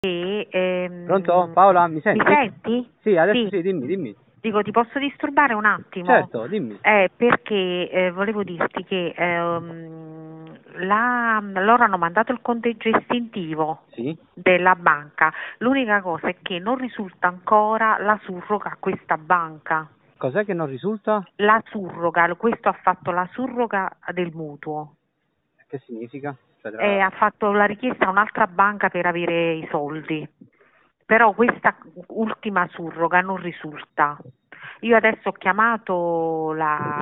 Pronto? Paola, mi senti? Mi senti? Sì, adesso sì, dimmi. Dico, ti posso disturbare un attimo? Certo, dimmi. Perché volevo dirti che loro hanno mandato il conteggio estintivo Sì? della banca. L'unica cosa è che non risulta ancora la surroga a questa banca. Cos'è che non risulta? La surroga, questo ha fatto la surroga del mutuo. Che significa? Cioè, Ha fatto la richiesta a un'altra banca per avere i soldi, però questa ultima surroga non risulta. Io adesso ho chiamato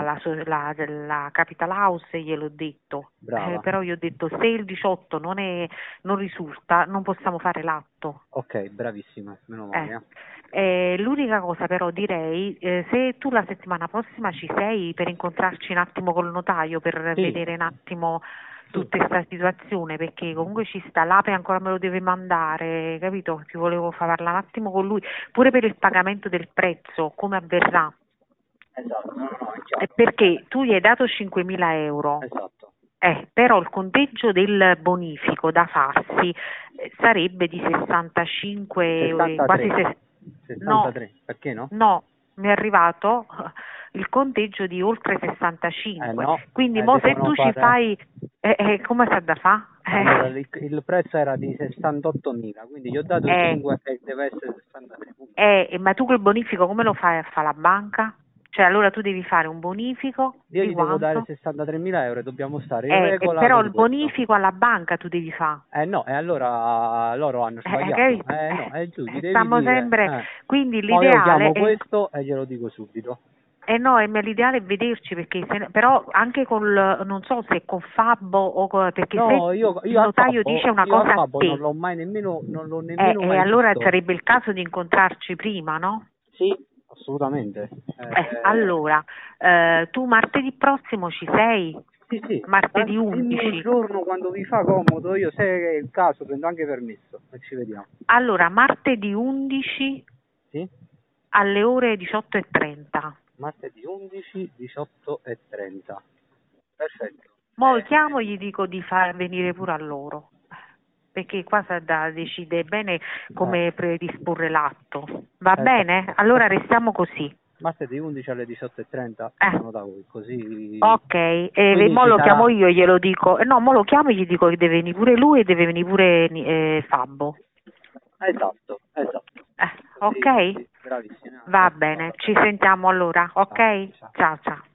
la Capital House e gliel'ho detto, Brava. però io ho detto se il 18 non risulta non possiamo fare l'atto. Ok, bravissima, meno male. L'unica cosa però direi, se tu la settimana prossima ci sei per incontrarci un attimo col notaio per Sì. vedere un attimo Sì. tutta questa situazione, perché comunque ci sta, l'APE ancora me lo deve mandare, capito? Ti volevo far parlare un attimo con lui, pure per il pagamento del prezzo, come avverrà? Esatto, no, è chiaro. Perché tu gli hai dato 5.000 euro. Esatto. Però il conteggio del bonifico da farsi sarebbe di 65, 63. quasi 63, no, perché no? no, mi è arrivato il conteggio di oltre 65, No, quindi mo se tu ci fai, come sa da fa? Allora, il prezzo era di 68.000, quindi gli ho dato 5 e deve essere 63. Ma tu quel bonifico come lo fai a fare la banca? Cioè allora tu devi fare un bonifico Io di gli devo dare quanto? 63.000 euro e dobbiamo stare in regola Però con il questo. bonifico alla banca tu devi fare. No, e allora loro hanno sbagliato. Capito? No, è giù, gli devi Stiamo dire. sempre, quindi Poi io l'ideale chiamo è, questo e glielo dico subito. no, l'ideale è vederci, perché però anche non so se con Fabbo perché se No, io il notaio dice una a cosa a Fabbo te, non l'ho nemmeno mai allora visto. sarebbe il caso di incontrarci prima, no? Sì, assolutamente. Allora, tu martedì prossimo ci sei? Sì, Martedì dimmi un 11. giorno quando vi fa comodo, io se è il caso prendo anche permesso e ci vediamo. Allora, martedì 11 Sì? alle ore 18:30. Martedì 11, 18:30. Perfetto. Mo lo chiamo e gli dico di far venire pure a loro, perché qua si decide bene come predisporre l'atto. Va bene? Allora restiamo così. Martedì 11 alle 18:30 sono da voi, così. Ok, Quindi mo ci lo sarà. chiamo io e glielo dico. No, mo lo chiamo e gli dico che deve venire pure lui e deve venire pure Fabbo. Esatto. Ok? Sì, bravissima. Va bene, ci sentiamo allora, ok? Ciao. Ciao ciao.